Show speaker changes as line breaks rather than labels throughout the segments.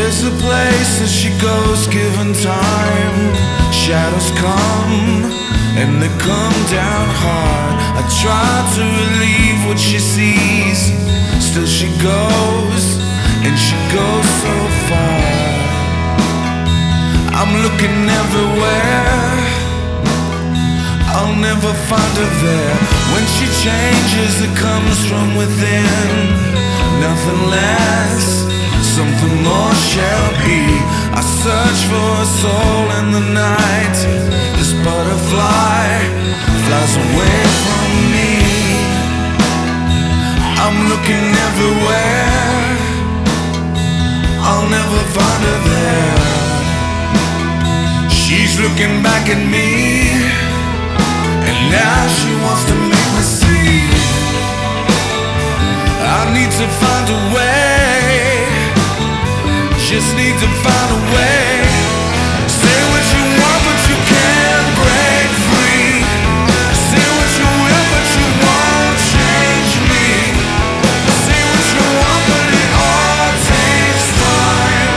There's a place that she goes given time. Shadows come and they come down hard. I try to relieve what she sees, still she goes, and she goes so far. I'm looking everywhere, I'll never find her there. When she changes, it comes from within. Nothing less, something more shall be. I search for a soul in the night. This butterfly flies away from me. I'm looking everywhere, I'll never find her there. She's looking back at me, and now she wants to make me see. I need to find a way, just need to find a way. Say what you want, but you can't break free. Say what you will, but you won't change me. Say what you want, but it all takes time.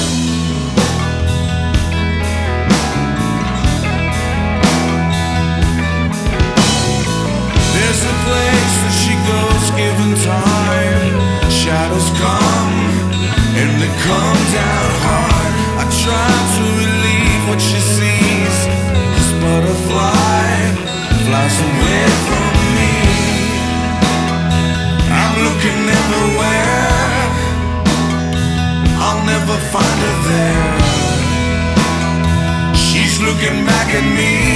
There's a place that she goes given time. Shadows come and they come down hard. I try to relieve what she sees. This butterfly flies away from me. I'm looking everywhere, I'll never find her there. She's looking back at me,